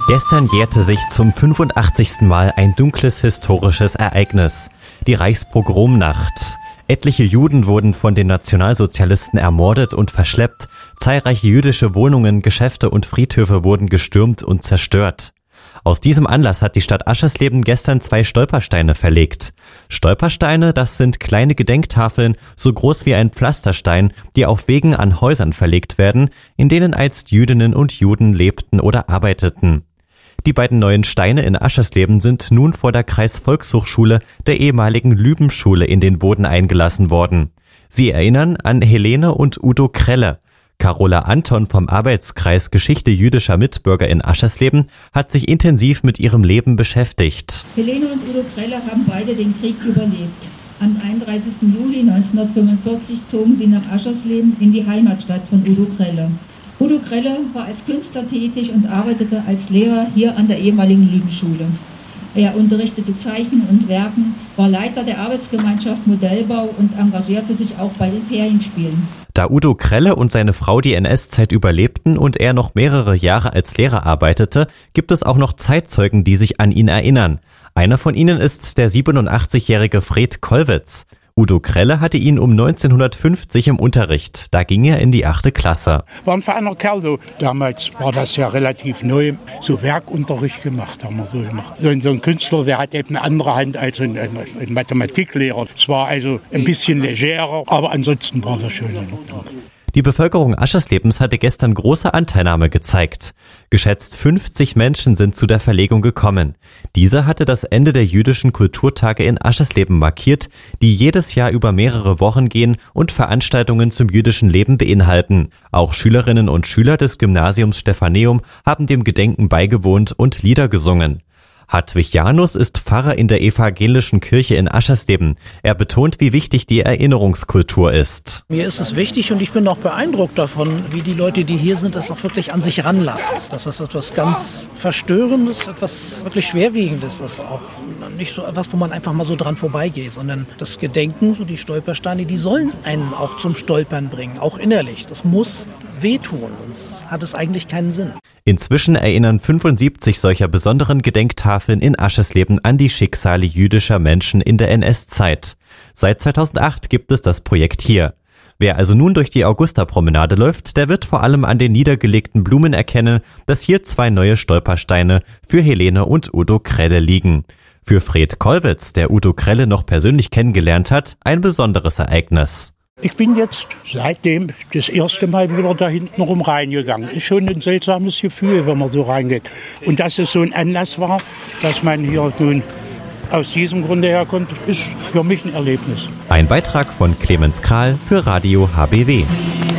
Gestern jährte sich zum 85. Mal ein dunkles historisches Ereignis, die Reichspogromnacht. Etliche Juden wurden von den Nationalsozialisten ermordet und verschleppt, zahlreiche jüdische Wohnungen, Geschäfte und Friedhöfe wurden gestürmt und zerstört. Aus diesem Anlass hat die Stadt Aschersleben gestern 2 Stolpersteine verlegt. Stolpersteine, das sind kleine Gedenktafeln, so groß wie ein Pflasterstein, die auf Wegen an Häusern verlegt werden, in denen einst Jüdinnen und Juden lebten oder arbeiteten. Die beiden neuen Steine in Aschersleben sind nun vor der Kreisvolkshochschule der ehemaligen Lübbenschule in den Boden eingelassen worden. Sie erinnern an Helene und Udo Krelle. Carola Anton vom Arbeitskreis Geschichte jüdischer Mitbürger in Aschersleben hat sich intensiv mit ihrem Leben beschäftigt. Helene und Udo Krelle haben beide den Krieg überlebt. Am 31. Juli 1945 zogen sie nach Aschersleben in die Heimatstadt von Udo Krelle. Udo Krelle war als Künstler tätig und arbeitete als Lehrer hier an der ehemaligen Lübbenschule. Er unterrichtete Zeichnen und Werken, war Leiter der Arbeitsgemeinschaft Modellbau und engagierte sich auch bei den Ferienspielen. Da Udo Krelle und seine Frau die NS-Zeit überlebten und er noch mehrere Jahre als Lehrer arbeitete, gibt es auch noch Zeitzeugen, die sich an ihn erinnern. Einer von ihnen ist der 87-jährige Fred Kollwitz. Udo Krelle hatte ihn um 1950 im Unterricht. Da ging er in die 8. Klasse. War ein feiner Kerl. So. Damals war das ja relativ neu. So Werkunterricht gemacht, haben wir so gemacht. So ein Künstler, der hat eben eine andere Hand als ein Mathematiklehrer. Es war also ein bisschen legerer, aber ansonsten war das schön in Ordnung. Die Bevölkerung Ascherslebens hatte gestern große Anteilnahme gezeigt. Geschätzt 50 Menschen sind zu der Verlegung gekommen. Diese hatte das Ende der jüdischen Kulturtage in Aschersleben markiert, die jedes Jahr über mehrere Wochen gehen und Veranstaltungen zum jüdischen Leben beinhalten. Auch Schülerinnen und Schüler des Gymnasiums Stephaneum haben dem Gedenken beigewohnt und Lieder gesungen. Hartwig Janus ist Pfarrer in der evangelischen Kirche in Aschersleben. Er betont, wie wichtig die Erinnerungskultur ist. Mir ist es wichtig und ich bin auch beeindruckt davon, wie die Leute, die hier sind, das auch wirklich an sich ranlassen. Das ist etwas ganz Verstörendes, etwas wirklich Schwerwiegendes. Das ist auch nicht so etwas, wo man einfach mal so dran vorbeigeht, sondern das Gedenken, so die Stolpersteine, die sollen einen auch zum Stolpern bringen, auch innerlich. Das muss wehtun, sonst hat es eigentlich keinen Sinn. Inzwischen erinnern 75 solcher besonderen Gedenktafeln in Aschersleben an die Schicksale jüdischer Menschen in der NS-Zeit. Seit 2008 gibt es das Projekt hier. Wer also nun durch die Augusta-Promenade läuft, der wird vor allem an den niedergelegten Blumen erkennen, dass hier 2 neue Stolpersteine für Helene und Udo Krelle liegen. Für Fred Kollwitz, der Udo Krelle noch persönlich kennengelernt hat, ein besonderes Ereignis. Ich bin jetzt seitdem das erste Mal wieder da hinten rum reingegangen. Ist schon ein seltsames Gefühl, wenn man so reingeht. Und dass es so ein Anlass war, dass man hier nun aus diesem Grunde herkommt, ist für mich ein Erlebnis. Ein Beitrag von Clemens Kral für Radio HBW.